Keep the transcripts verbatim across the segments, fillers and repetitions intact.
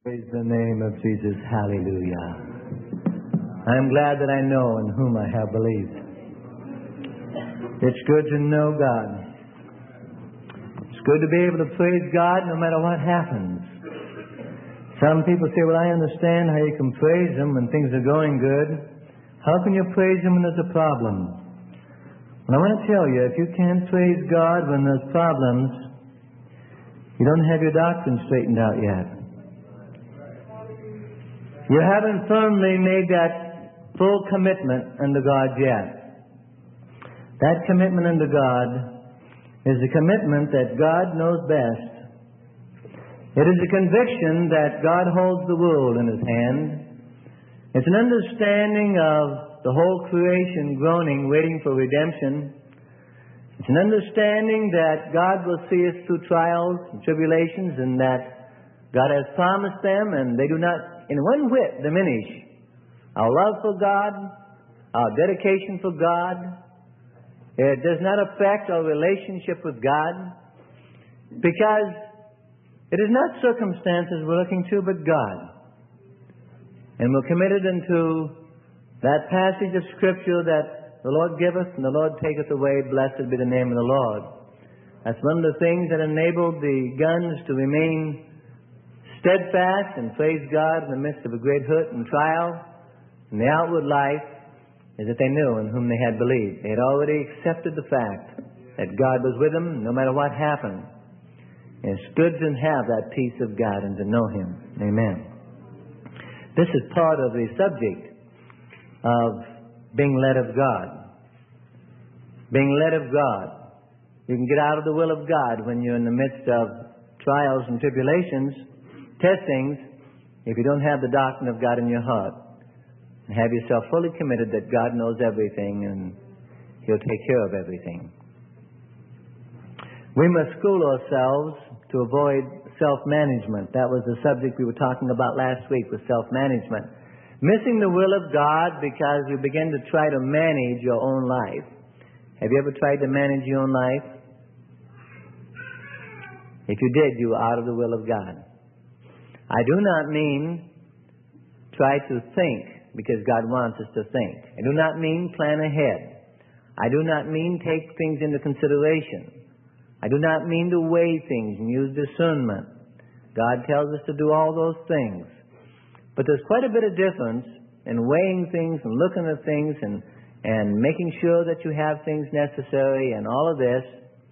Praise the name of Jesus. Hallelujah. I'm glad that I know in whom I have believed. It's good to know God. It's good to be able to praise God no matter what happens. Some people say, well, I understand how you can praise Him when things are going good. How can you praise Him when there's a problem? And I want to tell you, if you can't praise God when there's problems, you don't have your doctrine straightened out yet. You haven't firmly made that full commitment unto God yet. That commitment unto God is the commitment that God knows best. It is a conviction that God holds the world in His hand. It's an understanding of the whole creation groaning, waiting for redemption. It's an understanding that God will see us through trials and tribulations, and that God has promised them, and they do not in one whit diminish our love for God, our dedication for God. It does not affect our relationship with God, because it is not circumstances we're looking to, but God. And we're committed unto that passage of Scripture that the Lord giveth and the Lord taketh away. Blessed be the name of the Lord. That's one of the things that enabled the guns to remain steadfast and praise God in the midst of a great hurt and trial. And the outward life is that they knew in whom they had believed. They had already accepted the fact that God was with them no matter what happened. And it's good to have that peace of God and to know Him. Amen. This is part of the subject of being led of God. Being led of God. You can get out of the will of God when you're in the midst of trials and tribulations, testings, if you don't have the doctrine of God in your heart. And have yourself fully committed that God knows everything and He'll take care of everything. We must school ourselves to avoid self-management. That was the subject we were talking about last week, with self-management. Missing the will of God because we begin to try to manage your own life. Have you ever tried to manage your own life? If you did, you were out of the will of God. I do not mean try to think because God wants us to think. I do not mean plan ahead. I do not mean take things into consideration. I do not mean to weigh things and use discernment. God tells us to do all those things. But there's quite a bit of difference in weighing things and looking at things and, and making sure that you have things necessary and all of this,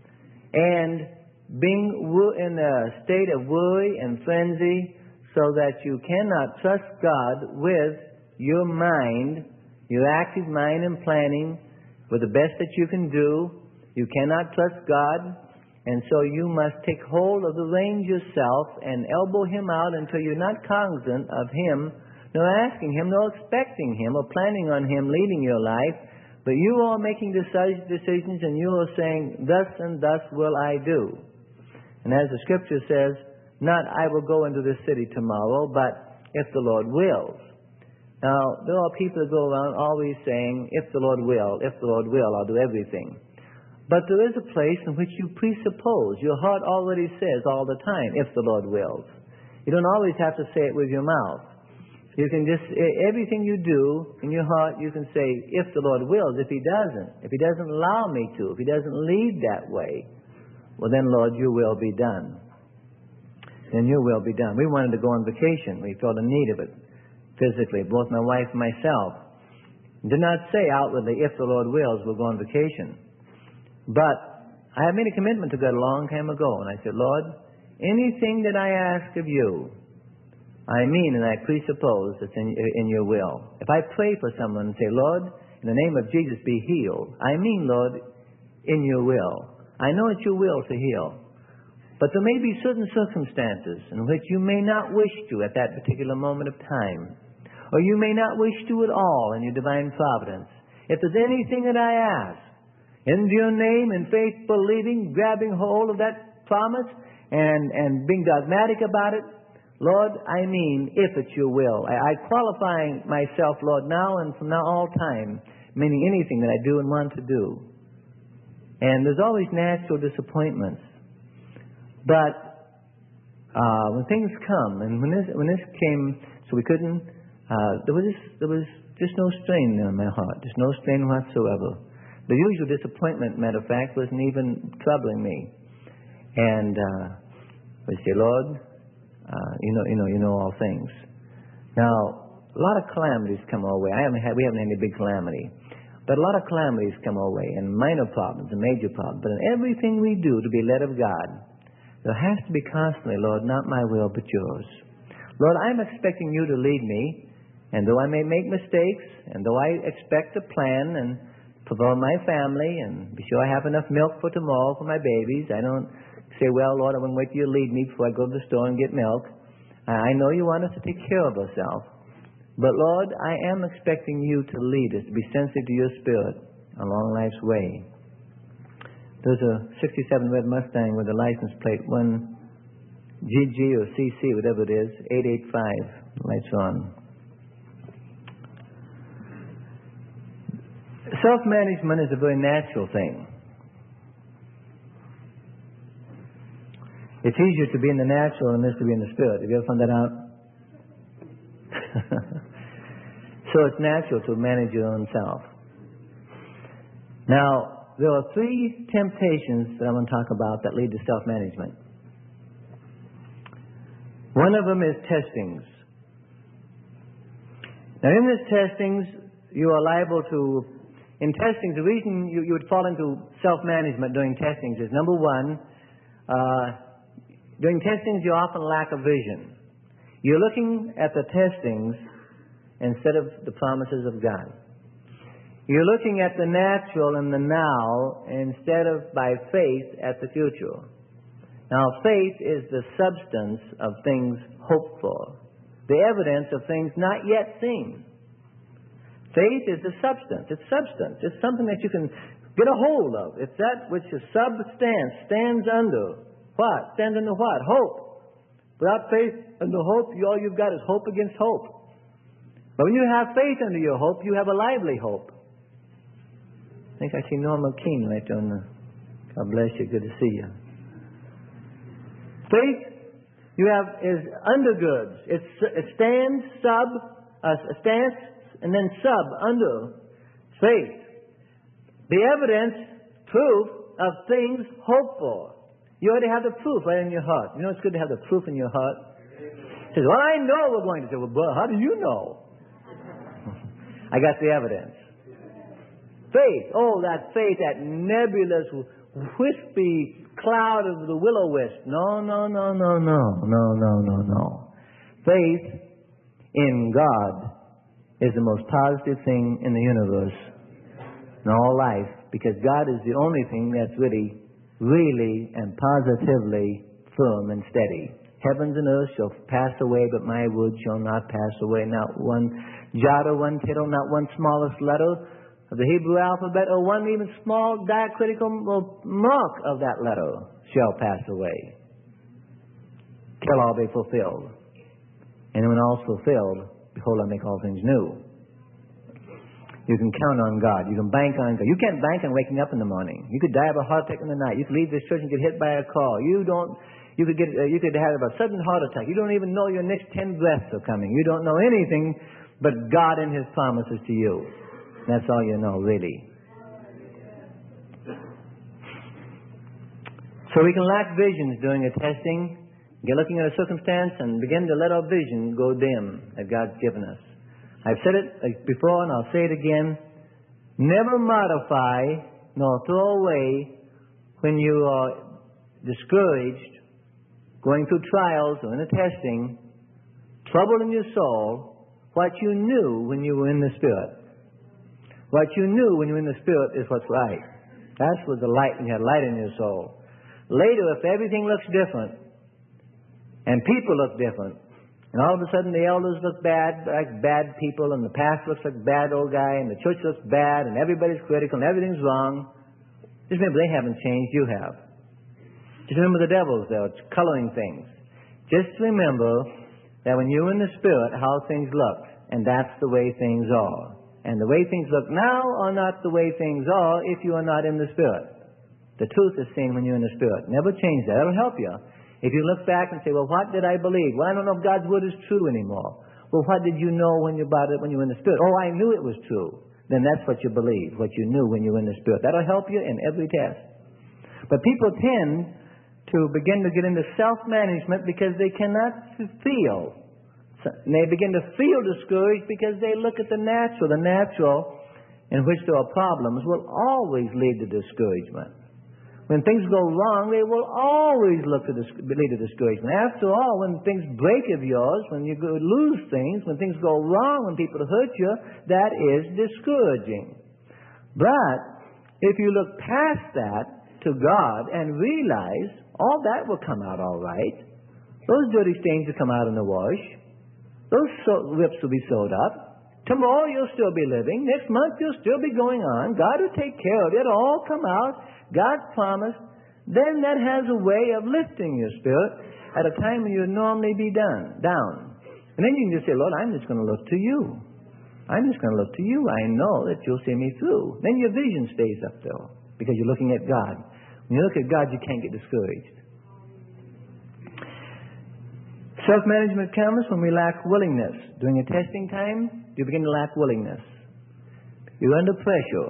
and being in a state of worry and frenzy, so that you cannot trust God with your mind, your active mind and planning, with the best that you can do. You cannot trust God, and so you must take hold of the reins yourself and elbow Him out until you're not cognizant of Him, nor asking Him, nor expecting Him, or planning on Him leading your life, but you are making decisions and you are saying, thus and thus will I do. And as the Scripture says, not I will go into this city tomorrow, but if the Lord wills. Now, there are people that go around always saying, if the Lord will, if the Lord will, I'll do everything. But there is a place in which you presuppose. Your heart already says all the time, if the Lord wills. You don't always have to say it with your mouth. You can just, everything you do in your heart, you can say, if the Lord wills. If He doesn't, if He doesn't allow me to, if He doesn't lead that way, well then, Lord, your will be done. Then your will be done. We wanted to go on vacation. We felt a need of it physically, both my wife and myself. Did not say outwardly, if the Lord wills, we'll go on vacation. But I have made a commitment to God a long time ago, and I said, Lord, anything that I ask of you, I mean and I presuppose it's in, in your will. If I pray for someone and say, Lord, in the name of Jesus, be healed, I mean, Lord, in your will. I know it's your will to heal. But there may be certain circumstances in which you may not wish to at that particular moment of time. Or you may not wish to at all in your divine providence. If there's anything that I ask, in your name, in faith, believing, grabbing hold of that promise, and, and being dogmatic about it, Lord, I mean, if it's your will. I, I qualify myself, Lord, now and from now all time, meaning anything that I do and want to do. And there's always natural disappointments. But uh, when things come, and when this when this came, so we couldn't. Uh, there was just, there was just no strain in my heart, just no strain whatsoever. The usual disappointment, matter of fact, wasn't even troubling me. And uh, we say, Lord, uh, you know, you know, you know all things. Now, a lot of calamities come our way. I haven't had, we haven't had any big calamity. But a lot of calamities come our way, and minor problems and major problems. But in everything we do to be led of God, there has to be constantly, Lord, not my will, but yours. Lord, I'm expecting you to lead me, and though I may make mistakes, and though I expect to plan and provide my family, and be sure I have enough milk for tomorrow for my babies, I don't say, well, Lord, I'm going to wait till you lead me before I go to the store and get milk. I know you want us to take care of ourselves. But, Lord, I am expecting you to lead us, to be sensitive to your Spirit along life's way. There's a sixty-seven red Mustang with a license plate, one G G or C C, whatever it is, eight eight five, lights on. Self-management is a very natural thing. It's easier to be in the natural than it is to be in the Spirit. Have you ever found that out? So it's natural to manage your own self. Now, there are three temptations that I'm going to talk about that lead to self-management. One of them is testings. Now, in this testings, you are liable to, in testings, the reason you, you would fall into self-management during testings is, number one, uh, during testings you often lack a vision. You're looking at the testings instead of the promises of God. You're looking at the natural and the now instead of, by faith, at the future. Now, faith is the substance of things hoped for, the evidence of things not yet seen. Faith is the substance. It's substance. It's something that you can get a hold of. It's that which is substance, stands under. What? Stands under what? Hope. Without faith under hope, all you've got is hope against hope. But when you have faith under your hope, you have a lively hope. I think I see Norma Keene right on the... God bless you. Good to see you. Faith, you have, is undergirds. It's, it stands, sub, uh, stands, and then sub, under faith. The evidence, proof of things hoped for. You already have the proof right in your heart. You know it's good to have the proof in your heart? He says, well, I know we're going to say, well, bro, how do you know? I got the evidence. Faith. Oh, that faith, that nebulous, wispy cloud of the will-o-wisp. No, no, no, no, no, no, no, no, no. Faith in God is the most positive thing in the universe, in all life, because God is the only thing that's really, really and positively firm and steady. Heavens and earth shall pass away, but my word shall not pass away. Not one jot or one tittle, not one smallest letter of the Hebrew alphabet, or one even small diacritical mark of that letter shall pass away. Till all be fulfilled. And when all's fulfilled, behold, I make all things new. You can count on God. You can bank on God. You can't bank on waking up in the morning. You could die of a heart attack in the night. You could leave this church and get hit by a car. You don't. You could get. Uh, you could have a sudden heart attack. You don't even know your next ten breaths are coming. You don't know anything but God and His promises to you. That's all you know, really. So we can lack visions during a testing, get looking at a circumstance, and begin to let our vision go dim that God's given us. I've said it before, and I'll say it again. Never modify nor throw away when you are discouraged, going through trials or in a testing, trouble in your soul, what you knew when you were in the Spirit. What you knew when you were in the Spirit is what's right. That's what the light, when you had light in your soul. Later, if everything looks different, and people look different, and all of a sudden the elders look bad, like bad people, and the pastor looks like a bad old guy, and the church looks bad, and everybody's critical, and everything's wrong, just remember they haven't changed, you have. Just remember the devil's there, it's coloring things. Just remember that when you're in the Spirit, how things look, and that's the way things are. And the way things look now are not the way things are if you are not in the Spirit. The truth is seen when you're in the Spirit. Never change that. That'll help you. If you look back and say, well, what did I believe? Well, I don't know if God's Word is true anymore. Well, what did you know when you bought it, when you were in the Spirit? Oh, I knew it was true. Then that's what you believe, what you knew when you were in the Spirit. That'll help you in every test. But people tend to begin to get into self-management because they cannot feel. And they begin to feel discouraged because they look at the natural. The natural, in which there are problems, will always lead to discouragement. When things go wrong, they will always look to dis- lead to discouragement. After all, when things break of yours, when you go, lose things, when things go wrong, when people hurt you, that is discouraging. But if you look past that to God and realize all that will come out all right, those dirty stains will come out in the wash, those so- rips will be sewed up, tomorrow you'll still be living, next month you'll still be going on, God will take care of it, it'll all come out, God's promise, then that has a way of lifting your spirit at a time when you'd normally be done, down. And then you can just say, Lord, I'm just going to look to you. I'm just going to look to you. I know that you'll see me through. Then your vision stays up there because you're looking at God. When you look at God, you can't get discouraged. Self-management comes when we lack willingness. During a testing time, you begin to lack willingness. You're under pressure.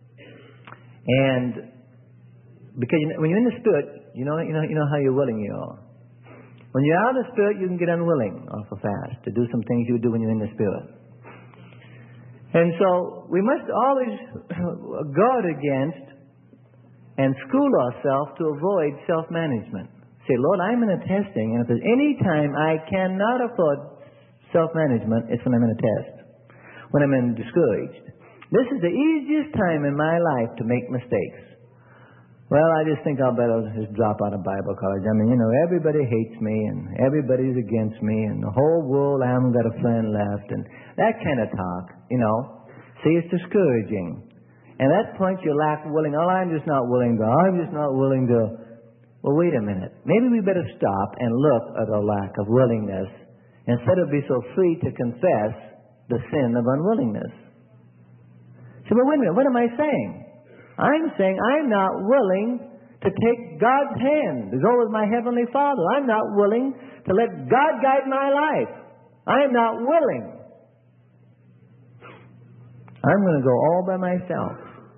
And because when you're in the Spirit, you know, you know, you know how you're willing you are. When you're out of the Spirit, you can get unwilling awful fast to do some things you would do when you're in the Spirit. And so we must always guard against and school ourselves to avoid self-management. Say, Lord, I'm in a testing, and if there's any time I cannot afford self-management, it's when I'm in a test, when I'm in discouraged. This is the easiest time in my life to make mistakes. Well, I just think I'll better just drop out of Bible college. I mean, you know, everybody hates me, and everybody's against me, and the whole world, I haven't got a friend left, and that kind of talk, you know. See, it's discouraging. And at that point, you lack willing. Oh, I'm just not willing to. I'm just not willing to. Well, wait a minute. Maybe we better stop and look at our lack of willingness instead of be so free to confess the sin of unwillingness. So, but wait a minute. What am I saying? I'm saying I'm not willing to take God's hand to go with my Heavenly Father. I'm not willing to let God guide my life. I'm not willing. I'm going to go all by myself.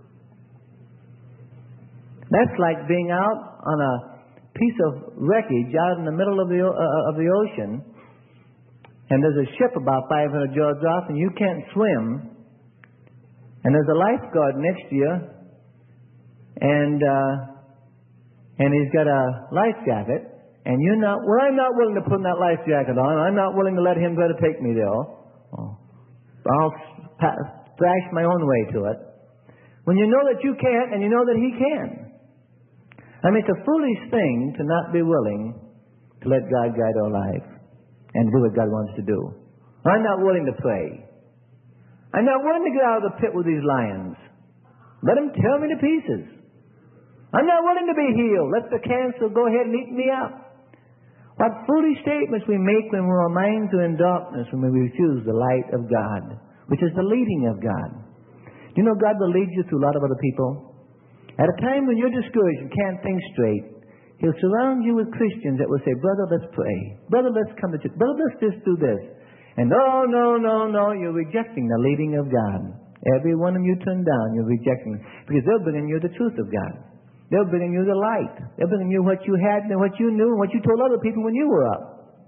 That's like being out on a piece of wreckage out in the middle of the uh, of the ocean, and there's a ship about five hundred yards off, and you can't swim, and there's a lifeguard next to you, and uh, and he's got a life jacket, and you're not. Well, I'm not willing to put that life jacket on. I'm not willing to let him try to take me there. Oh. I'll thrash my own way to it. When you know that you can't, and you know that he can. I mean, it's a foolish thing to not be willing to let God guide our life and do what God wants to do. I'm not willing to pray. I'm not willing to get out of the pit with these lions. Let them tear me to pieces. I'm not willing to be healed. Let the cancer go ahead and eat me up. What foolish statements we make when our minds are in darkness, when we refuse the light of God, which is the leading of God. You know, God will lead you through a lot of other people. At a time when you're discouraged and can't think straight, He'll surround you with Christians that will say, brother, let's pray. Brother, let's come to church. Brother, let's just do this. And no, no, no, no, you're rejecting the leading of God. Every one of you turn down, you're rejecting. Because they're bringing you the truth of God. They're bringing you the light. They're bringing you what you had and what you knew and what you told other people when you were up.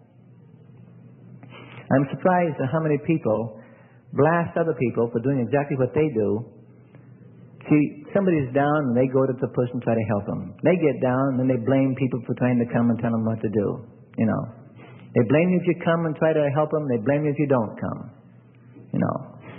I'm surprised at how many people blast other people for doing exactly what they do. See, somebody's down and they go to the person and try to help them. They get down and then they blame people for trying to come and tell them what to do. You know, they blame you if you come and try to help them. They blame you if you don't come. You know,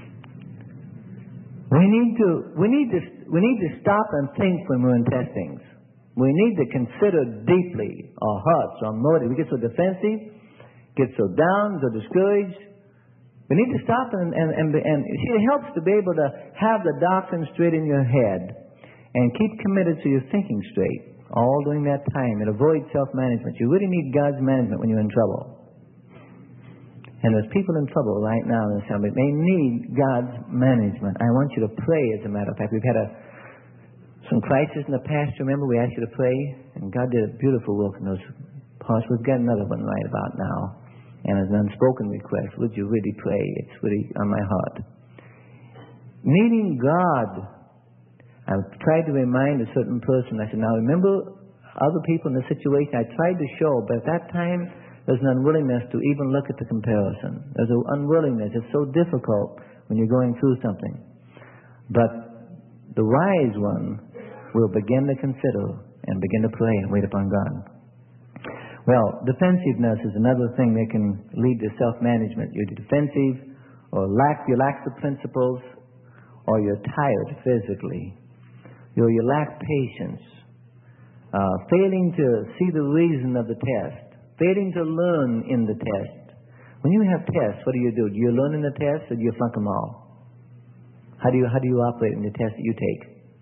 we need to we need to we need to stop and think when we're in testings. We need to consider deeply our hearts, our motives. We get so defensive, get so down, so discouraged. We need to stop and, and, and, and it helps to be able to have the doctrine straight in your head and keep committed to your thinking straight all during that time and avoid self-management. You really need God's management when you're in trouble. And there's people in trouble right now in the assembly. They need God's management. I want you to pray, as a matter of fact. We've had a, some crisis in the past. Remember, we asked you to pray, and God did a beautiful work in those Pause. We've got another one right about now. And as an unspoken request, would you really pray? It's really on my heart. Meeting God. I've tried to remind a certain person. I said, now remember other people in the situation. I tried to show, but at that time, there's an unwillingness to even look at the comparison. There's an unwillingness. It's so difficult when you're going through something. But the wise one will begin to consider and begin to pray and wait upon God. Well, defensiveness is another thing that can lead to self-management. You're defensive, or lack, you lack the principles, or you're tired physically. You, you lack patience. Uh, failing to see the reason of the test. Failing to learn in the test. When you have tests, what do you do? Do you learn in the test, or do you flunk them all? How do you, how do you operate in the test that you take?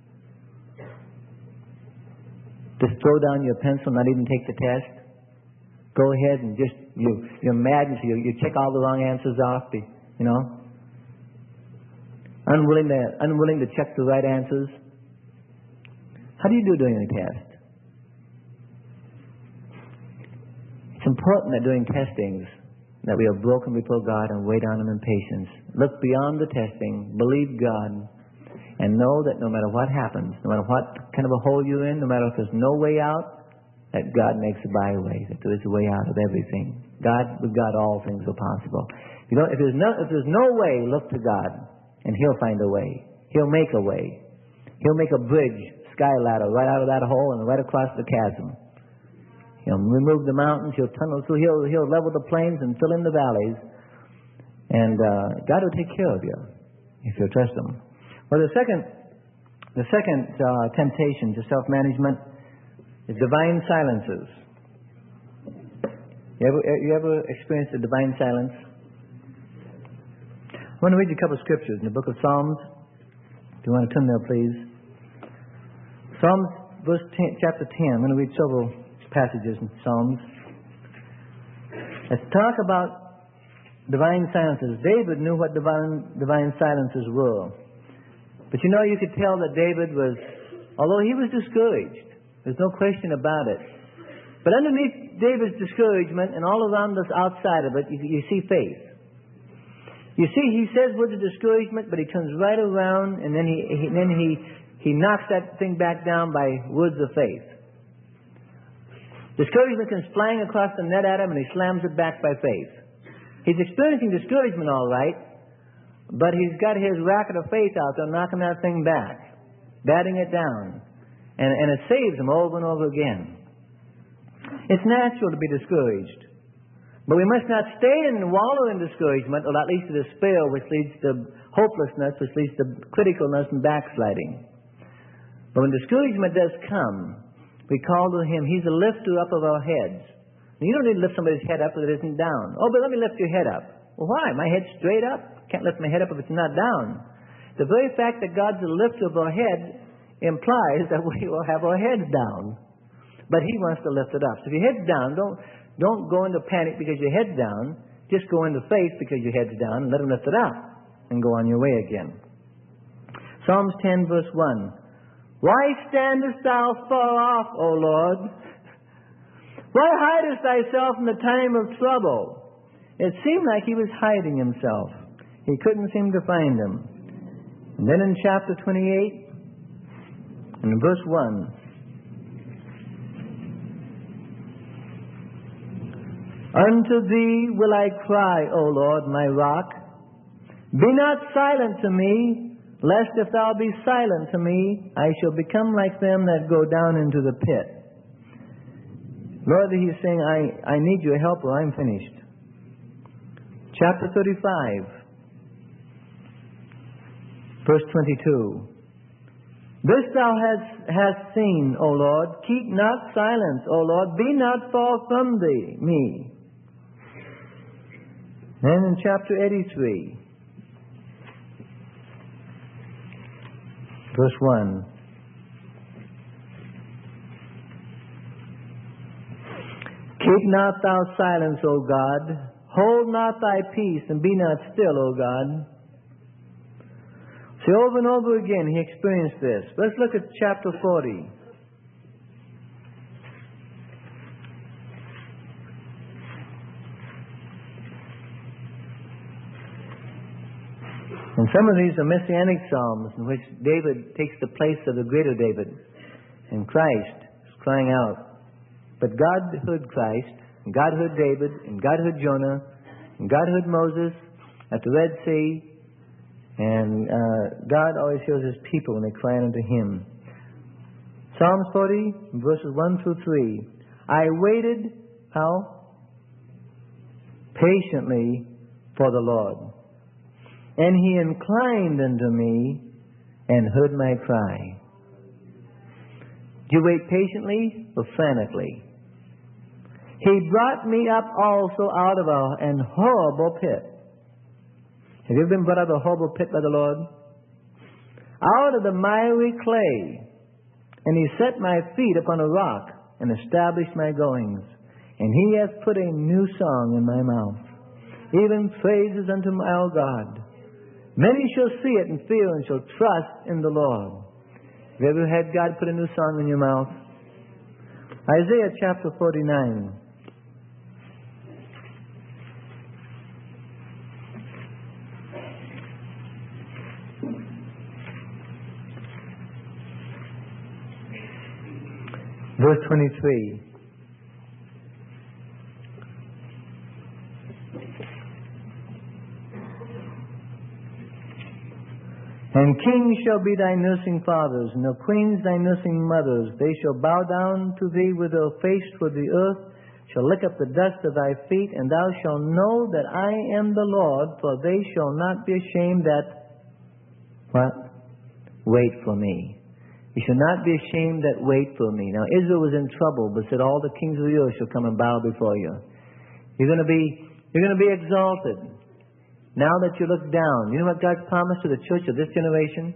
Just throw down your pencil, not even take the test? Go ahead and just, you, you're mad and so you, you check all the wrong answers off, you know? Unwilling to, unwilling to check the right answers. How do you do during the test? It's important that during testings that we are broken before God and wait on Him in patience. Look beyond the testing, believe God, and know that no matter what happens, no matter what kind of a hole you're in, no matter if there's no way out, that God makes a byway, that there is a way out of everything. God, with God, all things are possible. You know, if there's no, if there's no way, look to God, and He'll find a way. He'll make a way. He'll make a bridge, sky ladder, right out of that hole and right across the chasm. He'll remove the mountains. He'll tunnel through. He'll, he'll level the plains and fill in the valleys. And uh, God will take care of you if you trust Him. Well, the second, the second uh, temptation to self-management is divine silences. You ever, you ever experienced a divine silence? I want to read you a couple of scriptures in the book of Psalms. If you want to turn there, please. Psalms, verse ten, chapter ten. I'm going to read several passages in Psalms. Let's talk about divine silences. David knew what divine, divine silences were. But you know, you could tell that David was, although he was discouraged, there's no question about it. But underneath David's discouragement and all around us outside of it, you, you see faith. You see, he says words of discouragement, but he turns right around and then he, he then he he knocks that thing back down by words of faith. Discouragement comes flying across the net at him, and he slams it back by faith. He's experiencing discouragement, all right, but he's got his racket of faith out there knocking that thing back, batting it down. And, and it saves him over and over again. It's natural to be discouraged. But we must not stay and wallow in discouragement, or at least to despair, which leads to hopelessness, which leads to criticalness and backsliding. But when discouragement does come, we call to Him. He's a lifter up of our heads. And you don't need to lift somebody's head up if it isn't down. Oh, but let me lift your head up. Well, why? My head's straight up. Can't lift my head up if it's not down. The very fact that God's a lifter of our head implies that we will have our heads down. But He wants to lift it up. So if your head's down, don't, don't go into panic because your head's down. Just go into faith because your head's down and let Him lift it up and go on your way again. Psalms ten, verse one. Why standest thou far off, O Lord? Why hidest thyself in the time of trouble? It seemed like he was hiding himself. He couldn't seem to find him. And then in chapter twenty-eight, in verse one, unto thee will I cry, O Lord, my rock. Be not silent to me, lest if thou be silent to me, I shall become like them that go down into the pit. Lord, He's saying, I, I need your help or I'm finished. Chapter thirty-five, verse twenty-two. This thou hast, hast seen, O Lord. Keep not silence, O Lord. Be not far from thee, me. Then in chapter eighty-three, verse one. Keep not thou silence, O God. Hold not thy peace, and be not still, O God. See, over and over again he experienced this. Let's look at chapter forty. And some of these are messianic psalms in which David takes the place of the greater David. And Christ is crying out. But God heard Christ, and God heard David, and God heard Jonah, and God heard Moses at the Red Sea. And uh, God always hears His people when they cry unto Him. Psalms forty, verses one through three. I waited, how? Patiently for the Lord. And He inclined unto me and heard my cry. Do you wait patiently or frantically? He brought me up also out of a, an horrible pit. Have you ever been brought out of a horrible pit by the Lord? Out of the miry clay. And He set my feet upon a rock and established my goings. And He hath put a new song in my mouth, even praises unto our God. Many shall see it and fear and shall trust in the Lord. Have you ever had God put a new song in your mouth? Isaiah chapter forty-nine. Verse twenty-three. And kings shall be thy nursing fathers, and the queens thy nursing mothers. They shall bow down to thee with their face toward the earth, shall lick up the dust of thy feet, and thou shalt know that I am the Lord, for they shall not be ashamed that, what? Wait for me. You shall not be ashamed that wait for me. Now Israel was in trouble, but said all the kings of the earth shall come and bow before you. You're going to be, you're going to be exalted. Now that you look down, you know what God's promised to the church of this generation?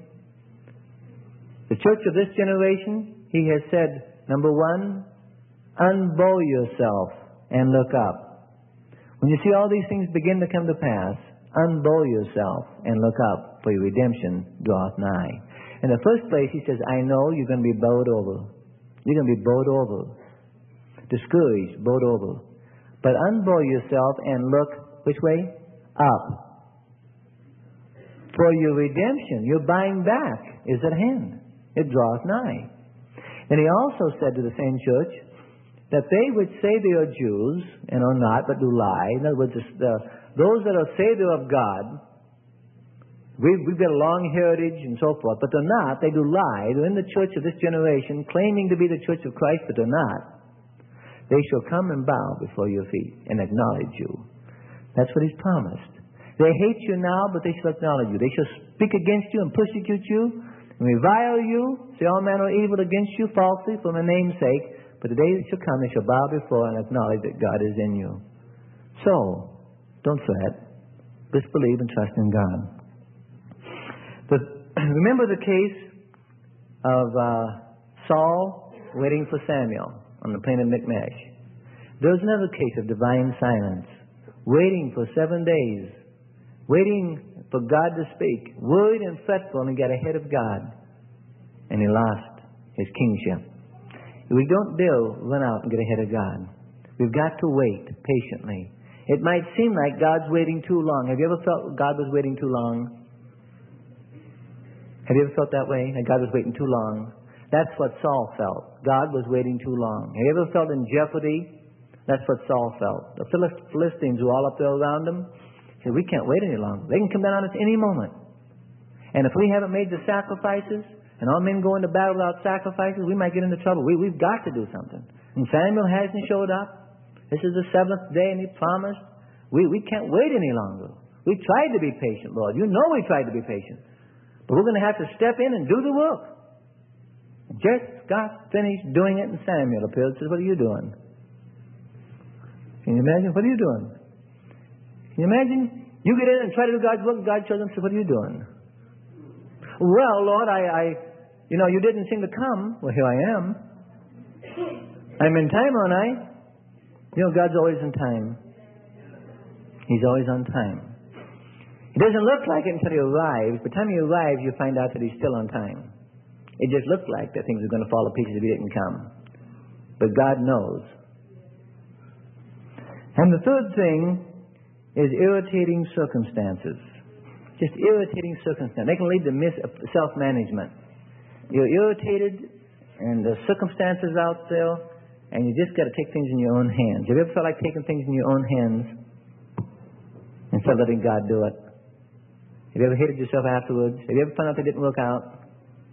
The church of this generation, He has said, number one, unbow yourself and look up. When you see all these things begin to come to pass, unbow yourself and look up, for your redemption draweth nigh. In the first place, He says, I know you're going to be bowed over. You're going to be bowed over. Discouraged, bowed over. But unbow yourself and look, which way? Up. For your redemption, your buying back, is at hand. It draweth nigh. And He also said to the same church that they which say they are Jews and are not, but do lie. In other words, the, those that are say they're of God, we've, we've got a long heritage and so forth, but they're not. They do lie. They're in the church of this generation, claiming to be the church of Christ, but they're not. They shall come and bow before your feet and acknowledge you. That's what He's promised. They hate you now, but they shall acknowledge you. They shall speak against you and persecute you, and revile you, say all manner of evil against you falsely for my name's sake. But the day shall come, they shall bow before and acknowledge that God is in you. So, don't fret. Just believe and trust in God. But remember the case of uh, Saul waiting for Samuel on the plain of Michmash. There was another case of divine silence, waiting for seven days. Waiting for God to speak, worried and fretful, and he got ahead of God, and he lost his kingship. We don't dare run out and get ahead of God. We've got to wait patiently. It might seem like God's waiting too long. Have you ever felt God was waiting too long? Have you ever felt that way? That God was waiting too long? That's what Saul felt. God was waiting too long. Have you ever felt in jeopardy? That's what Saul felt. The Philistines were all up there around him. We can't wait any longer. They can come down on us any moment. And if we haven't made the sacrifices, and all men go into battle without sacrifices, we might get into trouble. We, we've got to do something. And Samuel hasn't showed up. This is the seventh day, and he promised. We, we can't wait any longer. We tried to be patient, Lord. You know we tried to be patient. But we're going to have to step in and do the work. Just got finished doing it, and Samuel appeared and says, what are you doing? Can you imagine? What are you doing? Can you imagine? You get in and try to do God's work, and God shows them, so what are you doing? Well, Lord, I, I, you know, you didn't seem to come. Well, here I am. I'm in time, aren't I? You know, God's always in time. He's always on time. It doesn't look like it until He arrives. By the time He arrives, you find out that He's still on time. It just looked like that things were going to fall to pieces if He didn't come. But God knows. And the third thing is irritating circumstances. just irritating circumstances. They can lead to mis- self-management. You're irritated, and the circumstances out there, and you just got to take things in your own hands. Have you ever felt like taking things in your own hands instead of letting God do it? Have you ever hated yourself afterwards? Have you ever found out they didn't work out?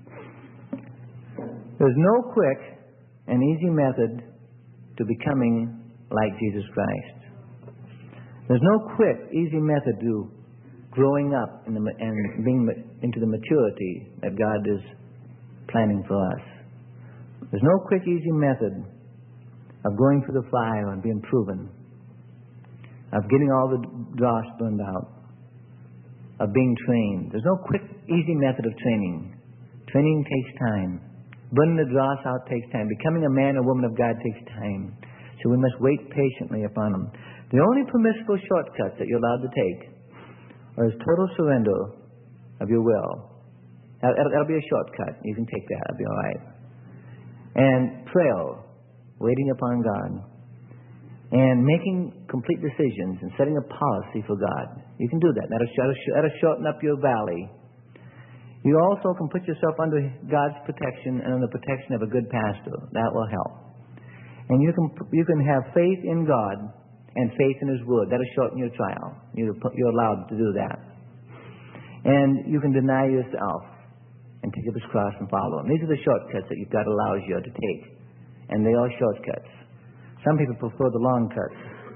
There's no quick and easy method to becoming like Jesus Christ. There's no quick, easy method to growing up in the, and being into the maturity that God is planning for us. There's no quick, easy method of going through the fire and being proven, of getting all the dross burned out, of being trained. There's no quick, easy method of training. Training takes time. Burning the dross out takes time. Becoming a man or woman of God takes time. So we must wait patiently upon Him. The only permissible shortcuts that you're allowed to take is total surrender of your will. That'll, that'll be a shortcut. You can take that. That'll be all right. And prayer, waiting upon God, and making complete decisions and setting a policy for God. You can do that. That'll, that'll, that'll shorten up your valley. You also can put yourself under God's protection and under the protection of a good pastor. That will help. And you can you can have faith in God and faith in His Word. That'll shorten your trial. You're, you're allowed to do that. And you can deny yourself and take up His cross and follow Him. These are the shortcuts that God allows you to take. And they are shortcuts. Some people prefer the long cuts.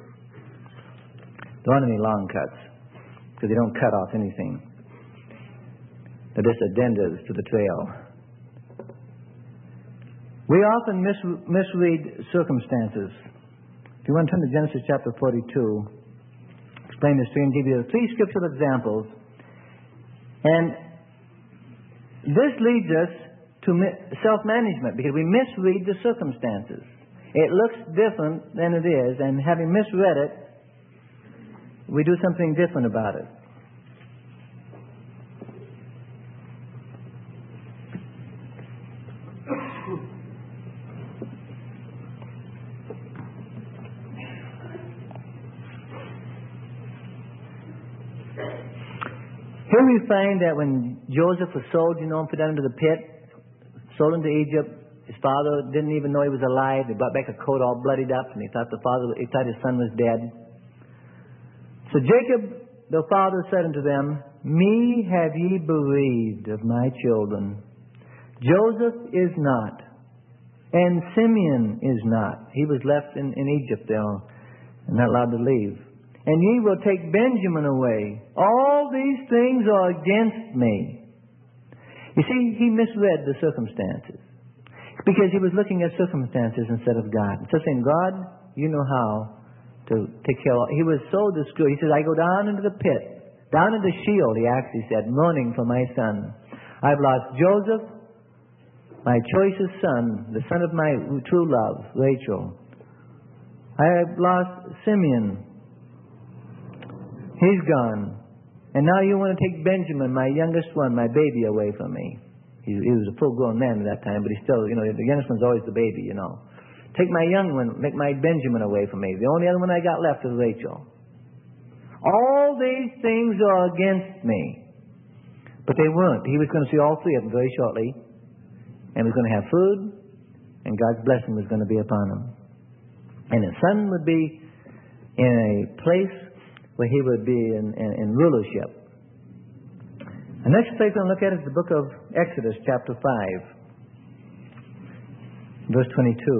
There aren't any long cuts because they don't cut off anything. They're just addendas to the trail. We often mis- misread circumstances. If you want to turn to Genesis chapter forty-two, explain this to you and give you three scriptural examples. And this leads us to self-management because we misread the circumstances. It looks different than it is, and having misread it, we do something different about it. Here we find that when Joseph was sold, you know, and put down into the pit, sold into Egypt, his father didn't even know he was alive. They brought back a coat all bloodied up, and he thought the father, he thought his son was dead. So Jacob, the father, said unto them, Me have ye bereaved of my children. Joseph is not, and Simeon is not. He was left in, in Egypt there and not allowed to leave. And ye will take Benjamin away. All these things are against me. You see, he misread the circumstances because he was looking at circumstances instead of God. So saying, God, you know how to take care of. He was so discouraged. He says, I go down into the pit, down into Sheol, he actually said, mourning for my son. I've lost Joseph, my choicest son, the son of my true love, Rachel. I have lost Simeon. He's gone. And now you want to take Benjamin, my youngest one, my baby, away from me. He, he was a full-grown man at that time, but he still, you know, the youngest one's always the baby, you know. Take my young one, make my Benjamin away from me. The only other one I got left is Rachel. All these things are against me. But they weren't. He was going to see all three of them very shortly. And he was going to have food, and God's blessing was going to be upon him. And his son would be in a place where he would be in, in, in rulership. The next place we're going to look at is the book of Exodus, chapter five, verse twenty-two.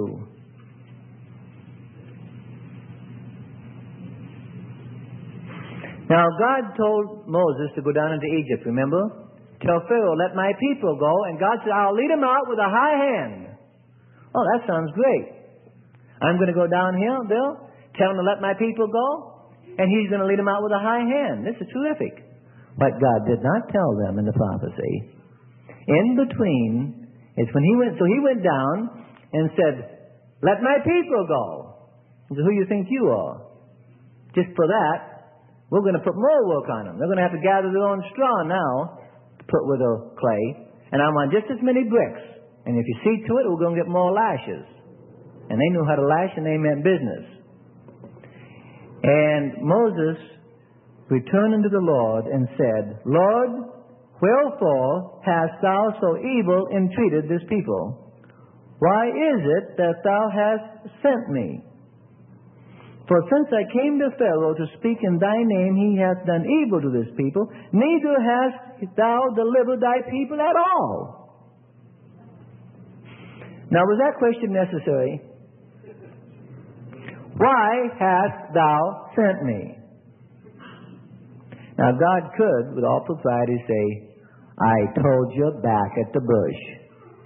Now, God told Moses to go down into Egypt, remember? Tell Pharaoh, let my people go. And God said, I'll lead them out with a high hand. Oh, that sounds great. I'm going to go down here, Bill, tell him to let my people go. And he's going to lead them out with a high hand. This is terrific. But God did not tell them in the prophecy. In between is when he went, so he went down and said, let my people go. He said, who do you think you are? Just for that, we're going to put more work on them. They're going to have to gather their own straw now to put with the clay. And I want just as many bricks. And if you see to it, we're going to get more lashes. And they knew how to lash and they meant business. And Moses returned unto the Lord and said, Lord, wherefore hast thou so evil entreated this people? Why is it that thou hast sent me? For since I came to Pharaoh to speak in thy name, he hath done evil to this people, neither hast thou delivered thy people at all. Now, was that question necessary? Why hast thou sent me? Now, God could, with all propriety, say, I told you back at the bush.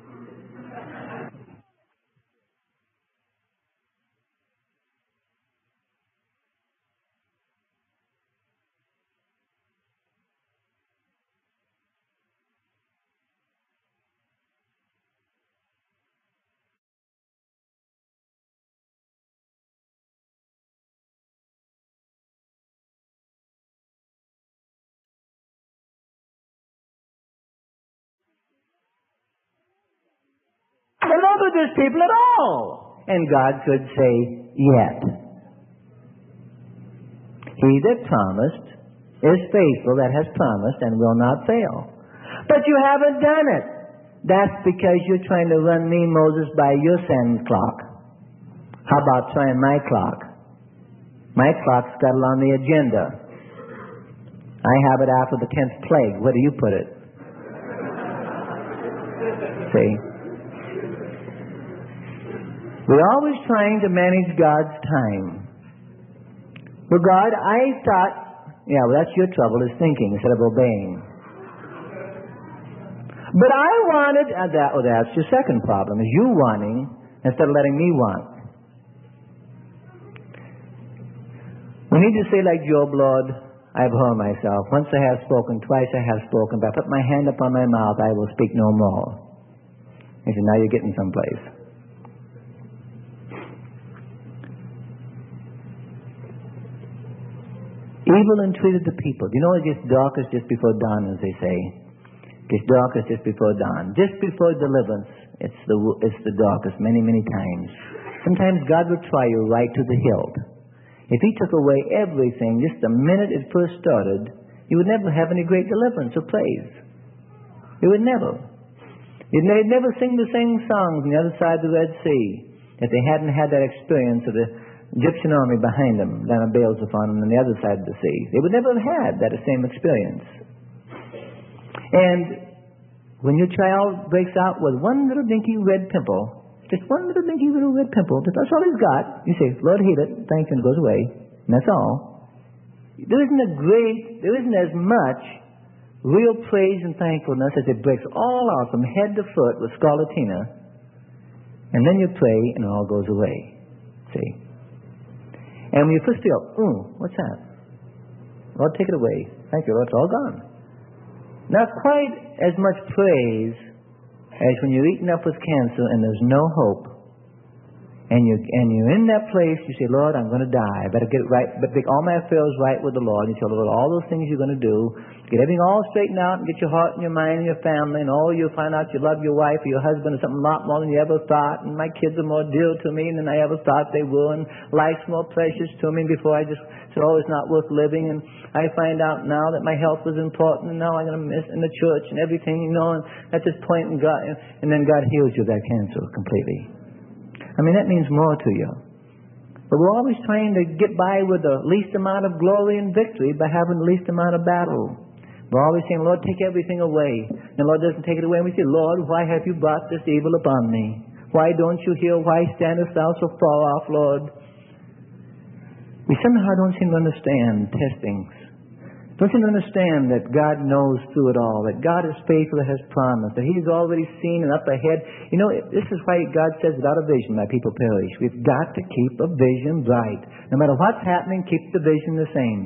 Deliver this people at all. And God could say, yet. He that promised is faithful that has promised and will not fail. But you haven't done it. That's because you're trying to run me, Moses, by your sand clock. How about trying my clock? My clock's got it on the agenda. I have it after the tenth plague. Where do you put it? See? We're always trying to manage God's time. Well, God, I thought, yeah, well, that's your trouble, is thinking instead of obeying. But I wanted, uh, that, oh, that's your second problem, is you wanting instead of letting me want. We need to say like Job, Lord, I abhor myself. Once I have spoken, twice I have spoken, but I put my hand upon my mouth, I will speak no more. He said, now you're getting someplace. Evil entreated the people. You know, it gets darkest just before dawn, as they say. It gets darkest just before dawn. Just before deliverance, it's the it's the darkest many, many times. Sometimes God will try you right to the hilt. If He took away everything just the minute it first started, you would never have any great deliverance or praise. You would never. You'd never sing the same songs on the other side of the Red Sea if they hadn't had that experience of the Egyptian army behind them, down on Baals upon them on the other side of the sea. They would never have had that same experience. And when your child breaks out with one little dinky red pimple, just one little dinky little red pimple, that's all he's got, you say, Lord, heal it, thanks, and it goes away. And that's all. There isn't a great, there isn't as much real praise and thankfulness as it breaks all out from head to foot with scarlatina. And then you pray and it all goes away. See? And when you first feel, ooh, what's that? Lord, take it away. Thank you, Lord, it's all gone. Not quite as much praise as when you're eaten up with cancer and there's no hope. And you're, and you're in that place, you say, Lord, I'm going to die. I better get it right, but make all my affairs right with the Lord. You tell the Lord all those things you're going to do. Get everything all straightened out and get your heart and your mind and your family and all. You'll find out you love your wife or your husband or something a lot more than you ever thought. And my kids are more dear to me than I ever thought they were. And life's more precious to me. Before I just said, oh, it's not worth living. And I find out now that my health was important. And now I'm going to miss in the church and everything, you know. And at this point, in God, and then God heals you of that cancer completely. I mean, that means more to you. But we're always trying to get by with the least amount of glory and victory by having the least amount of battle. We're always saying, Lord, take everything away. And the Lord doesn't take it away. And we say, Lord, why have you brought this evil upon me? Why don't you heal? Why standest thou so far off, Lord? We somehow don't seem to understand testings. Don't seem to understand that God knows through it all, that God is faithful that has promised, that He's already seen and up ahead. You know, this is why God says, without a vision, my people perish. We've got to keep a vision bright. No matter what's happening, keep the vision the same.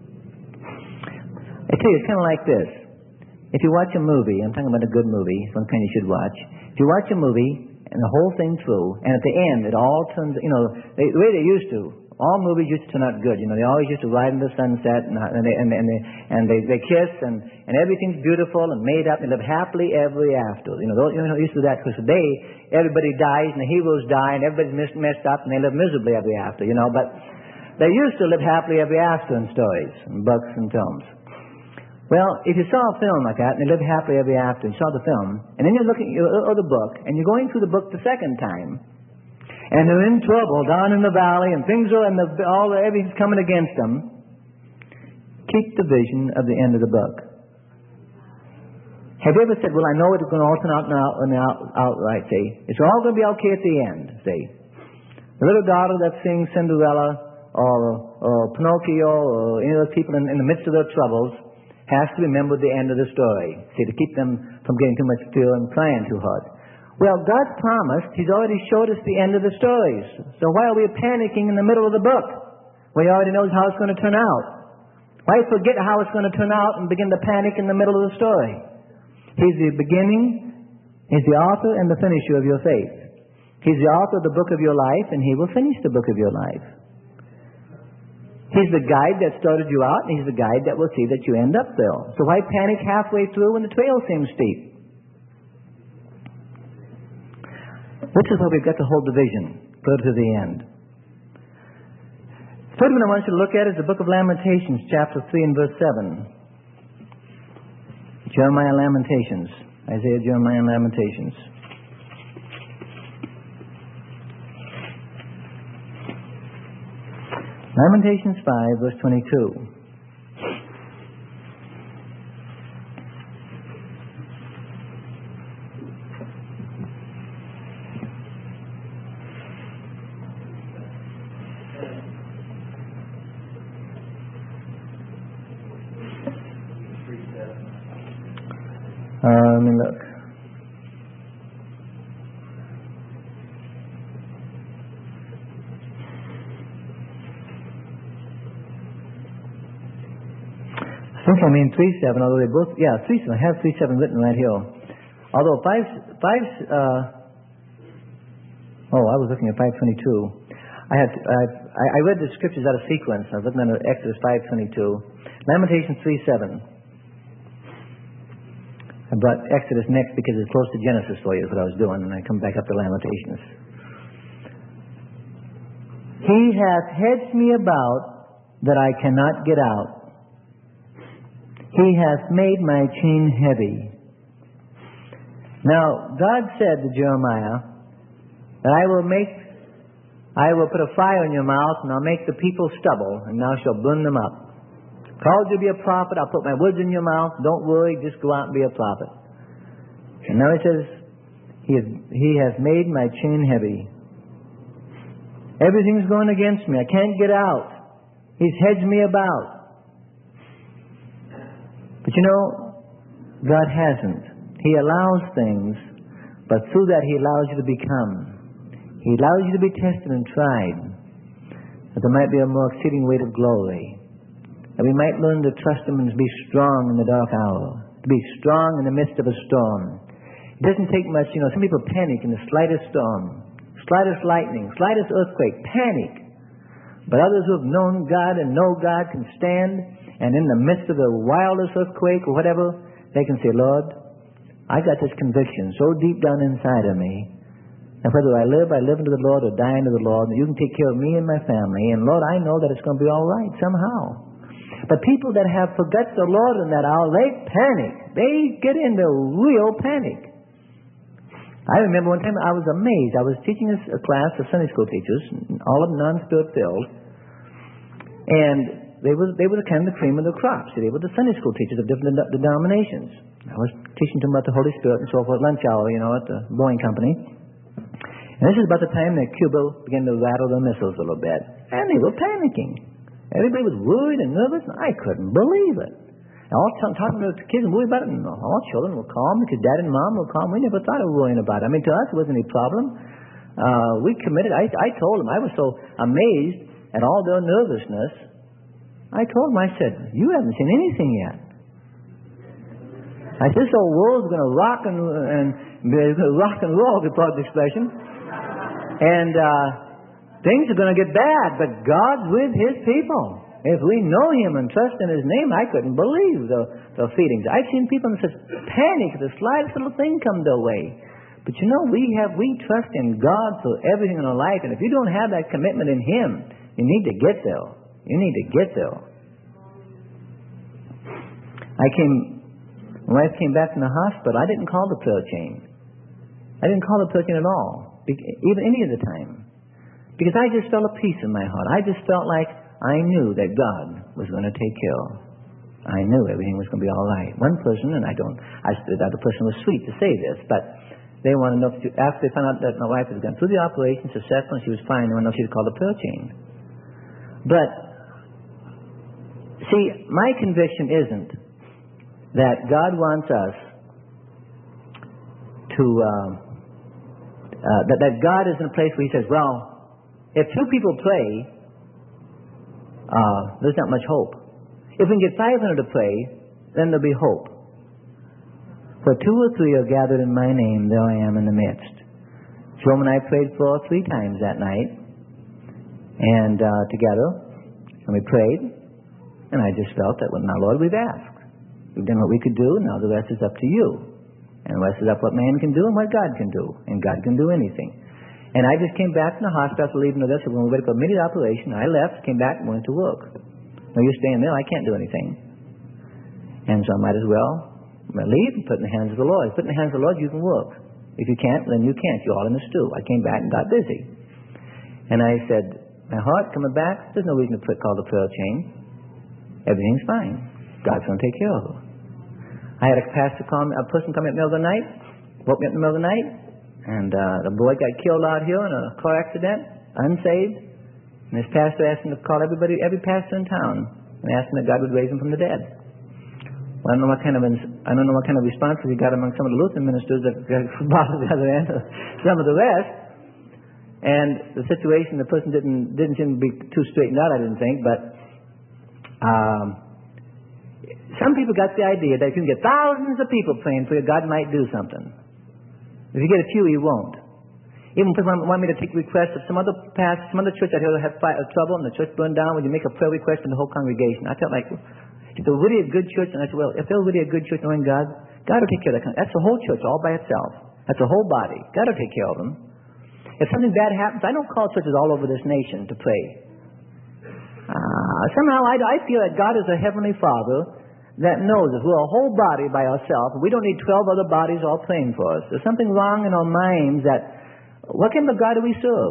I tell you, it's kind of like this. If you watch a movie, I'm talking about a good movie, one kind you should watch. If you watch a movie and the whole thing through, and at the end it all turns, you know, they, the way they used to, all movies used to turn out good. You know, they always used to ride in the sunset, and, and, they, and, and, they, and they, they kiss, and, and everything's beautiful and made up, and live happily ever after. You know, those, you know, used to do that, because today everybody dies, and the heroes die, and everybody's messed up, and they live miserably ever after. You know, but they used to live happily ever after in stories, and books and films. Well, if you saw a film like that, and they lived happily ever after, you saw the film, and then you're looking at the book, and you're going through the book the second time, and they're in trouble down in the valley, and things are, and the, all the, everything's coming against them, keep the vision of the end of the book. Have you ever said, well, I know it's going to all turn out now and out, outright, see? It's all going to be okay at the end, see? The little daughter that sings Cinderella, or, or Pinocchio, or any of those people in, in the midst of their troubles, has to remember the end of the story, see, to keep them from getting too much fear and crying too hard. Well, God promised, He's already showed us the end of the stories. So why are we panicking in the middle of the book? Well, He already knows how it's going to turn out. Why forget how it's going to turn out and begin to panic in the middle of the story? He's the beginning, He's the author and the finisher of your faith. He's the author of the book of your life, and He will finish the book of your life. He's the guide that started you out, and He's the guide that will see that you end up there. So why panic halfway through when the trail seems steep? This is why we've got to hold the vision, go to the end. Third one I want you to look at is the book of Lamentations, chapter three and verse seven. Jeremiah, Lamentations. Isaiah, Jeremiah, and Lamentations. Lamentations five, verse twenty-two. Uh, let me look. I think I mean three seven, although they both, yeah, three seven. I have three seven written right here. Although five, five, uh, oh, I was looking at five twenty-two. I had, I, I read the scriptures out of sequence. I was looking at Exodus five twenty-two, Lamentations three seven. I brought Exodus next because it's close to Genesis for you, is what I was doing, and I come back up to Lamentations. He hath hedged me about that I cannot get out. He hath made my chain heavy. Now, God said to Jeremiah that I will make, I will put a fire in your mouth, and I'll make the people stubble, and thou shalt burn them up. Called you to be a prophet, I'll put my words in your mouth. Don't worry, just go out and be a prophet. And now He says, He has, he has made my chain heavy. Everything's going against me. I can't get out. He's hedged me about. But you know, God hasn't. He allows things, but through that He allows you to become. He allows you to be tested and tried, that there might be a more exceeding weight of glory. That we might learn to trust Him and to be strong in the dark hour, to be strong in the midst of a storm. It doesn't take much, you know, some people panic in the slightest storm, slightest lightning, slightest earthquake, panic. But others who have known God and know God can stand, and in the midst of the wildest earthquake or whatever, they can say, Lord, I got this conviction so deep down inside of me, that whether I live, I live unto the Lord, or die unto the Lord, and you can take care of me and my family, and Lord, I know that it's going to be all right somehow. But people that have forgot the Lord in that hour, they panic. They get into real panic. I remember one time I was amazed. I was teaching a class of Sunday school teachers, all of them non-spirit filled, and they were they were the kind of the cream of the crop. See, they were the Sunday school teachers of different denominations. I was teaching them about the Holy Spirit and so forth, lunch hour, you know, at the Boeing Company. And this is about the time that Cuba began to rattle their missiles a little bit, and they were panicking. Everybody was worried and nervous, and I couldn't believe it. All t- talking to the kids and worried about it, and all children were calm because Dad and Mom were calm. We never thought of worrying about it. I mean, to us, it wasn't any problem. Uh, we committed. I, I told them, I was so amazed at all their nervousness. I told them, I said, you haven't seen anything yet. I said, this old world's going to rock and, and rock and roll, to pardon the expression. And, uh, things are going to get bad, but God's with His people. If we know Him and trust in His name, I couldn't believe the, the feelings. I've seen people in such panic, the slightest little thing come their way. But you know, we have we trust in God for everything in our life, and if you don't have that commitment in Him, You need to get there. You need to get there. I came, my wife came back from the hospital. I didn't call the prayer chain. I didn't call the prayer chain at all, even any of the time. Because I just felt a peace in my heart. I just felt like I knew that God was going to take care of. I knew everything was going to be all right. One person, and I don't, I the other person was sweet to say this, but they want to know, if you, after they found out that my wife had gone through the operation successfully and she was fine, they want to know if she'd call the prayer chain. But, see, my conviction isn't that God wants us to, uh, uh, that, that God is in a place where He says, well, if two people pray, uh, there's not much hope. If we can get five hundred to pray, then there'll be hope. For two or three are gathered in my name, there I am in the midst. Joe and I prayed for three times that night, and uh, together, and we prayed, and I just felt that, well, now, Lord, we've asked. We've done what we could do, now the rest is up to you. And the rest is up what man can do and what God can do. And God can do anything. And I just came back from the hospital after leaving with us, when we went for immediate operation. I left, came back, and went to work. No, you're staying there, I can't do anything. And so I might as well leave and put in the hands of the Lord. Put in the hands of the Lord, you can work. If you can't, then you can't. You're all in the stew. I came back and got busy. And I said, my heart coming back, there's no reason to put, call the prayer chain. Everything's fine. God's going to take care of it. I had a pastor call me, a person come in the middle of the night, woke me up in the middle of the night, and uh, the boy got killed out here in a car accident, unsaved. And this pastor asked him to call everybody, every pastor in town, and asked him that God would raise him from the dead. Well, I don't know what kind of I don't know what kind of responses he got among some of the Lutheran ministers that bothered the other end of some of the rest. And the situation, the person didn't didn't seem to be too straightened out, I didn't think. But um, some people got the idea that if you can get thousands of people praying for you, God might do something. If you get a few, He won't. Even people want me to take requests of some other pastor, some other church out here that have fi- uh, trouble and the church burned down. Would you make a prayer request from the whole congregation? I felt like if they're really a good church, and I said, well, if they're really a good church knowing God, God will take care of that. That's the whole church all by itself. That's the whole body. God will take care of them. If something bad happens, I don't call churches all over this nation to pray. Uh, somehow I, I feel that God is a heavenly Father that knows us. We're a whole body by ourselves. We don't need twelve other bodies all praying for us. There's something wrong in our minds that what kind of God do we serve?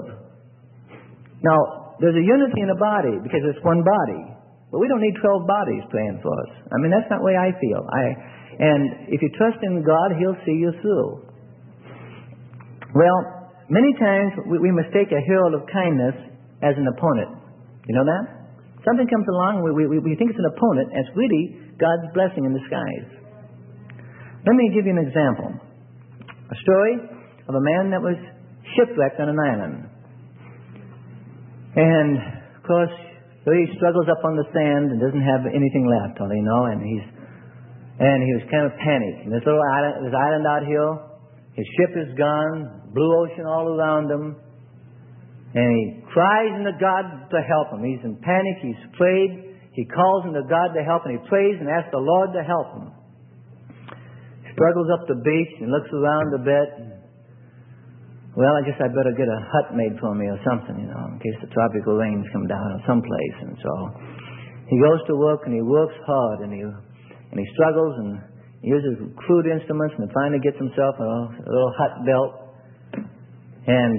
Now, there's a unity in the body because it's one body. But we don't need twelve bodies praying for us. I mean, that's not the way I feel. I, and if you trust in God, He'll see you through. Well, many times we, we mistake a herald of kindness as an opponent. You know that? Something comes along, we, we, we think it's an opponent, and it's really God's blessing in disguise. Let me give you an example. A story of a man that was shipwrecked on an island. And, of course, he struggles up on the sand and doesn't have anything left, you know, and he's and he was kind of panicked. And this little island, this island out here, his ship is gone, blue ocean all around him, and he cries unto God to help him. He's in panic, he's afraid, he calls unto God to help, and he prays and asks the Lord to help him. He struggles up the beach and looks around a bit. Well, I guess I better get a hut made for me or something, you know, in case the tropical rains come down or someplace. And so he goes to work and he works hard and he and he struggles and he uses crude instruments and finally gets himself a, a little hut built. And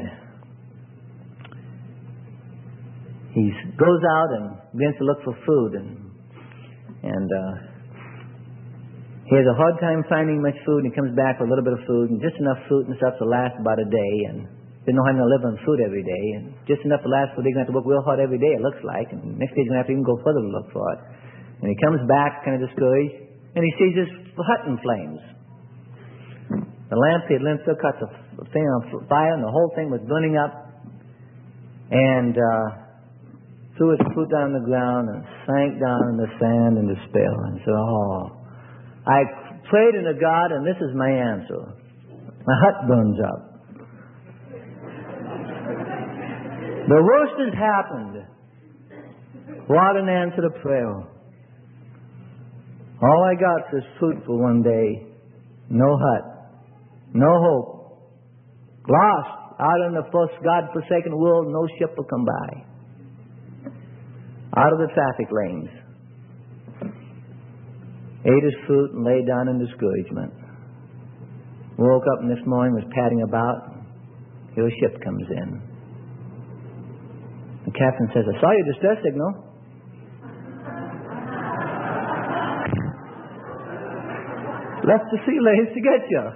he goes out and begins to look for food and and uh, he has a hard time finding much food, and he comes back with a little bit of food, and just enough fruit and stuff to last about a day, and didn't know how he's going to live on food every day, and just enough to last for he's going to have to work real hard every day, it looks like, and next day he's going to have to even go further to look for it. And he comes back kind of discouraged, and he sees his hut in flames. The lamp he had lit still caught the thing on fire, and the whole thing was burning up, and uh, threw his fruit down on the ground, and sank down in the sand in despair, and said, oh, I prayed unto God, and this is my answer. My hut burns up. The worst has happened. What an answer to prayer. All I got was fruit for one day. No hut. No hope. Lost out in the first God-forsaken world, no ship will come by. out of the traffic lanes, ate his fruit and lay down in discouragement. Woke up and this morning was padding about. Here a ship comes in. The captain says, I saw your distress signal. Left the sea lanes to get you.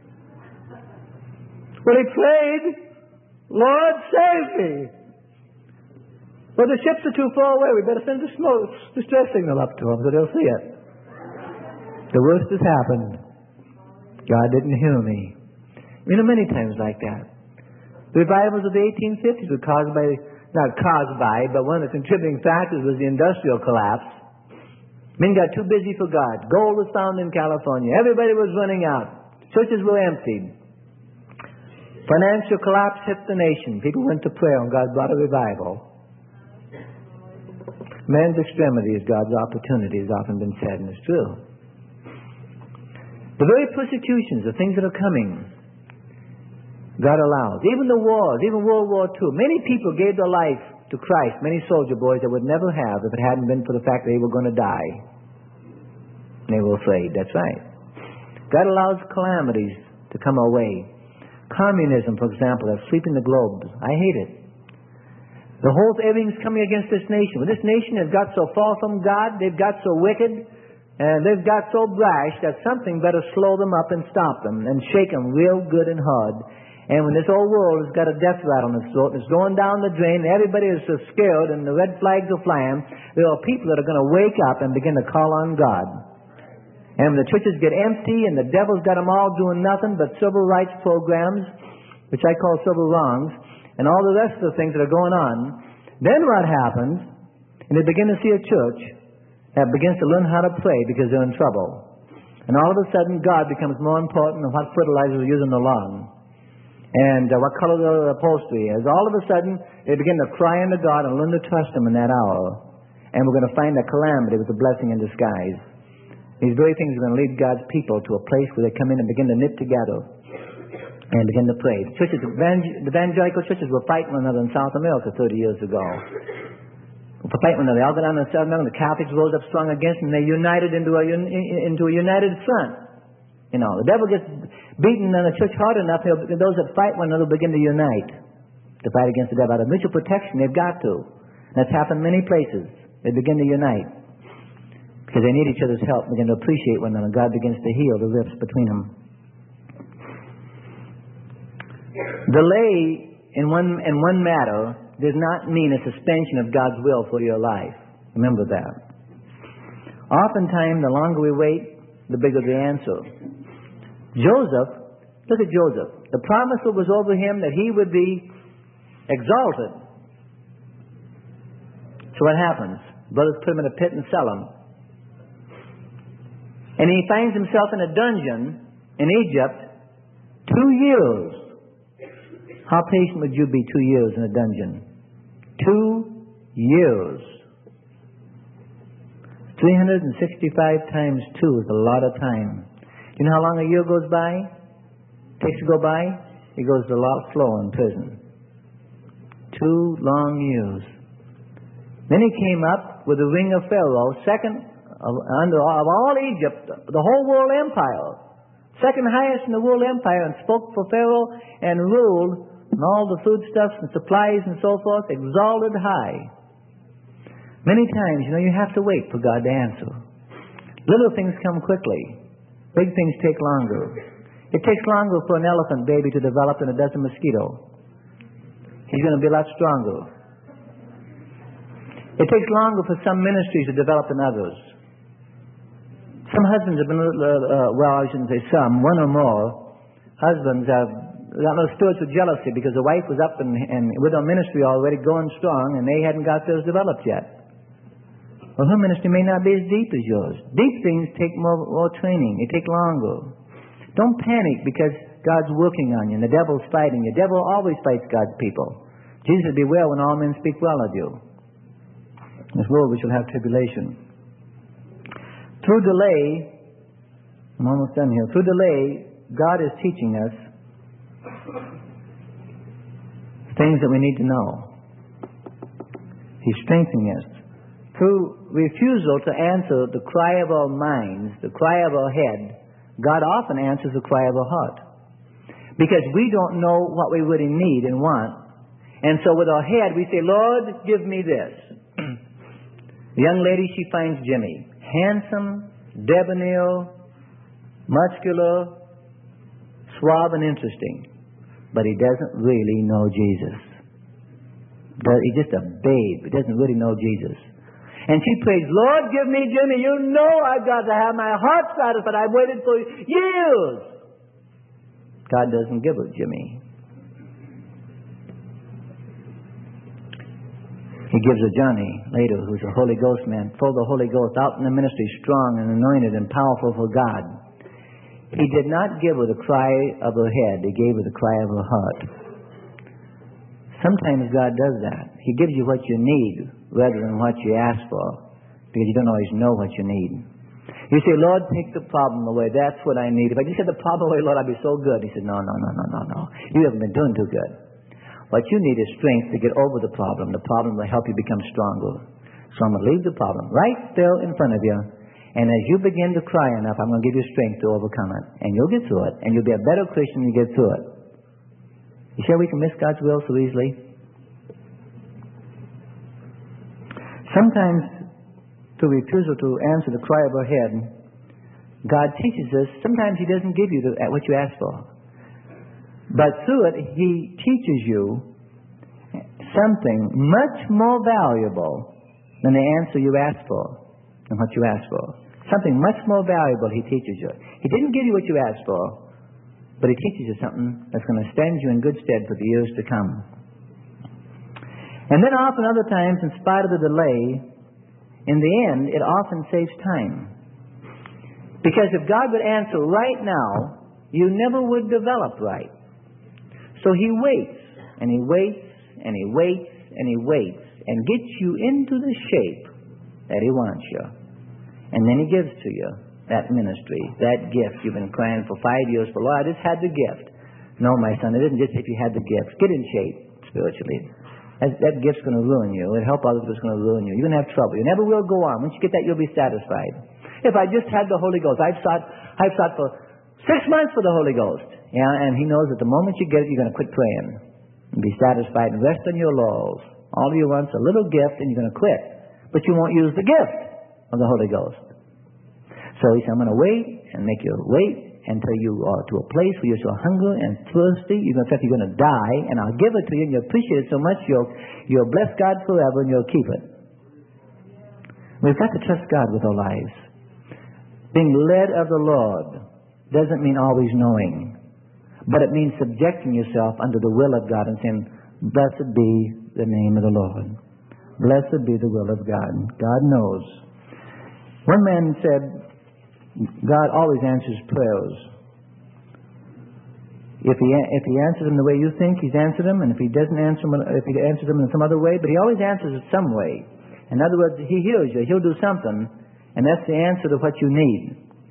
Well, he prayed, Lord, save me. Well, the ships are too far away. We better send a smoke, distress signal up to them so they'll see it. The worst has happened. God didn't hear me. You know, many times like that. The revivals of the eighteen fifties were caused by, not caused by, but one of the contributing factors was the industrial collapse. Men got too busy for God. Gold was found in California. Everybody was running out. Churches were emptied. Financial collapse hit the nation. People went to prayer and God brought a revival. Man's extremity is God's opportunity, has often been said, and it's true. The very persecutions, the things that are coming, God allows. Even the wars, even World War Two. Many people gave their life to Christ, many soldier boys that would never have if it hadn't been for the fact that they were going to die. And they were afraid. That's right. God allows calamities to come our way. Communism, for example, that's sweeping the globe. I hate it. The whole everything's coming against this nation. When this nation has got so far from God, they've got so wicked, and they've got so brash that something better slow them up and stop them and shake them real good and hard. And when this old world has got a death rat on its throat and it's going down the drain, everybody is so scared and the red flags are flying, there are people that are going to wake up and begin to call on God. And when the churches get empty and the devil's got them all doing nothing but civil rights programs, which I call civil wrongs, and all the rest of the things that are going on, then what happens, and they begin to see a church that begins to learn how to pray because they're in trouble. And all of a sudden, God becomes more important than what fertilizer they're using the lawn. And uh, what color the upholstery is. All of a sudden, they begin to cry unto God and learn to trust Him in that hour. And we're going to find that calamity was a blessing in disguise. These very things are going to lead God's people to a place where they come in and begin to knit together and begin to pray. The churches, the evangelical churches were fighting one another in South America thirty years ago. For fighting one another. They all got down in South America. The Catholics rose up strong against them. And they united into a, into a united front. You know, the devil gets beaten in the church hard enough, those that fight one another begin to unite to fight against the devil. Out of mutual protection, they've got to. And that's happened many places. They begin to unite because they need each other's help, begin to appreciate one another. God begins to heal the rifts between them. Delay in one, in one matter does not mean a suspension of God's will for your life. Remember that. Oftentimes, the longer we wait, the bigger the answer. Joseph, look at Joseph. The promise was over him that he would be exalted. So what happens? Brothers put him in a pit and sell him. And he finds himself in a dungeon in Egypt two years. How patient would you be two years in a dungeon? Two years. three hundred sixty-five times two is a lot of time. You know how long a year goes by? Takes to go by? It goes a lot slower in prison. Two long years. Then he came up with the ring of Pharaoh, second of, under, of all Egypt, the whole world empire. Second highest in the world empire, and spoke for Pharaoh and ruled and all the foodstuffs and supplies and so forth, exalted high. Many times, you know, you have to wait for God to answer. Little things come quickly. Big things take longer. It takes longer for an elephant baby to develop than it does a mosquito. He's going to be a lot stronger. It takes longer for some ministries to develop than others. Some husbands have been, uh, uh, well, I shouldn't say some, one or more husbands have got no spirits of jealousy because the wife was up and, and with her ministry already going strong and they hadn't got theirs developed yet. Well, her ministry may not be as deep as yours. Deep things take more, more training. They take longer. Don't panic because God's working on you and the devil's fighting you. The devil always fights God's people. Jesus said, beware when all men speak well of you. In this world we shall have tribulation. Through delay, I'm almost done here. Through delay, God is teaching us things that we need to know. He's strengthening us. through refusal to answer the cry of our minds, the cry of our head, God often answers the cry of our heart. Because we don't know what we really need and want. And so with our head, we say, Lord, give me this. The young lady, she finds Jimmy. Handsome, debonair, muscular, suave and interesting. But he doesn't really know Jesus. He's just a babe. He doesn't really know Jesus. And she prays, Lord, give me Jimmy. You know I've got to have my heart satisfied. I've waited for years. God doesn't give her Jimmy. He gives her Johnny later, who's a Holy Ghost man, full of the Holy Ghost, out in the ministry, strong and anointed and powerful for God. He did not give her the cry of her head. He gave her the cry of her heart. Sometimes God does that. He gives you what you need rather than what you ask for, because you don't always know what you need. You say, Lord, take the problem away. That's what I need. If I just had the problem away, Lord, I'd be so good. He said, no, no, no, no, no, no. You haven't been doing too good. What you need is strength to get over the problem. The problem will help you become stronger. So I'm going to leave the problem right there in front of you. And as you begin to cry enough, I'm going to give you strength to overcome it. And you'll get through it. And you'll be a better Christian when you get through it. You sure we can miss God's will so easily? Sometimes, through refusal to answer the cry of our head, God teaches us. Sometimes He doesn't give you the, what you ask for. But through it, He teaches you something much more valuable than the answer you asked for, than what you asked for. Something much more valuable He teaches you. He didn't give you what you asked for, but He teaches you something that's going to stand you in good stead for the years to come. And then often other times, in spite of the delay, in the end, it often saves time. Because if God would answer right now, you never would develop right. So He waits, and He waits, and He waits, and He waits, and gets you into the shape that He wants you. And then He gives to you that ministry, that gift you've been crying for five years for. Lord, I just had the gift. No, my son, it isn't just if you had the gift. Get in shape spiritually. That, that gift's going to ruin you. It'll help others, but it's going to ruin you. You're going to have trouble. You never will go on. Once you get that, you'll be satisfied. If I just had the Holy Ghost, I've sought, I've sought for six months for the Holy Ghost. Yeah, and He knows that the moment you get it, you're going to quit praying and be satisfied and rest on your laurels. All you want's a little gift, and you're going to quit. But you won't use the gift of the Holy Ghost. So He said, I'm going to wait and make you wait until you are to a place where you're so hungry and thirsty, you're going to think you're going to die, and I'll give it to you, and you'll appreciate it so much, you'll, you'll bless God forever, and you'll keep it. We've got to trust God with our lives. Being led of the Lord doesn't mean always knowing, but it means subjecting yourself under the will of God and saying, blessed be the name of the Lord. Blessed be the will of God. God knows. One man said, God always answers prayers. If he, if he answers them the way you think, He's answered them, and if He doesn't answer them, if He answers them in some other way, but He always answers it some way. In other words, He hears you. He'll do something, and that's the answer to what you need.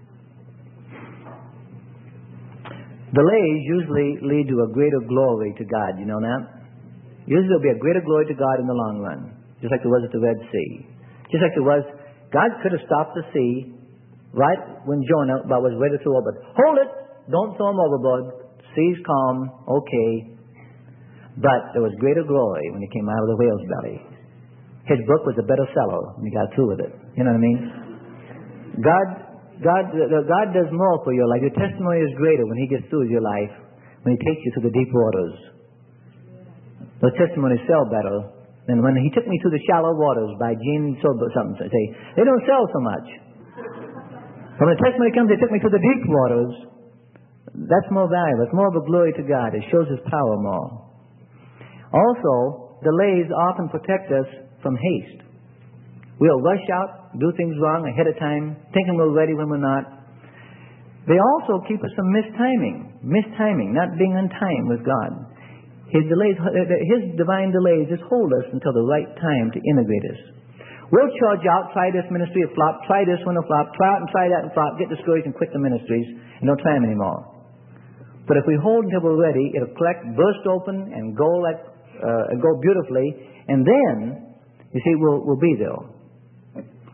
Delays usually lead to a greater glory to God. You know that? Usually there'll be a greater glory to God in the long run. Just like there was at the Red Sea. Just like there was, God could have stopped the sea right when Jonah was ready to throw over. Hold it! Don't throw him overboard. Sea's calm. Okay. But there was greater glory when He came out of the whale's belly. His book was a better seller when He got through with it. You know what I mean? God God, God does more for your life. Your testimony is greater when He gets through your life, when He takes you to the deep waters. Those testimonies sell better than when He took me through the shallow waters by Gene Sober, something. Say, they don't sell so much. When the testimony comes, He took me to the deep waters. That's more valuable. It's more of a glory to God. It shows His power more. Also, delays often protect us from haste. We'll rush out, do things wrong ahead of time, thinking we're ready when we're not. They also keep us from mistiming. Mistiming, not being on time with God. His delays, His divine delays just hold us until the right time to integrate us. We'll charge out, try this ministry, it flop, try this one, it flop, try out and try that and flop, get discouraged and quit the ministries, and don't try them anymore. But if we hold until we're ready, it'll collect, burst open, and go like uh, go beautifully, and then, you see, we'll, we'll be there.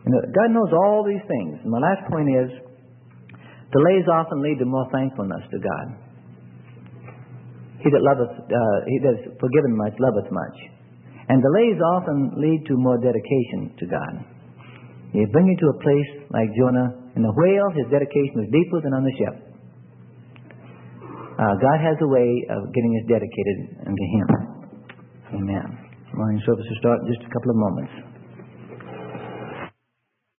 You know, God knows all these things. And my last point is, delays often lead to more thankfulness to God. He that loveth, uh, he that is forgiven much, loveth much. And delays often lead to more dedication to God. He bring you to a place like Jonah in the whale. His dedication was deeper than on the ship. Uh, God has a way of getting us dedicated unto Him. Amen. Morning service will start in just a couple of moments.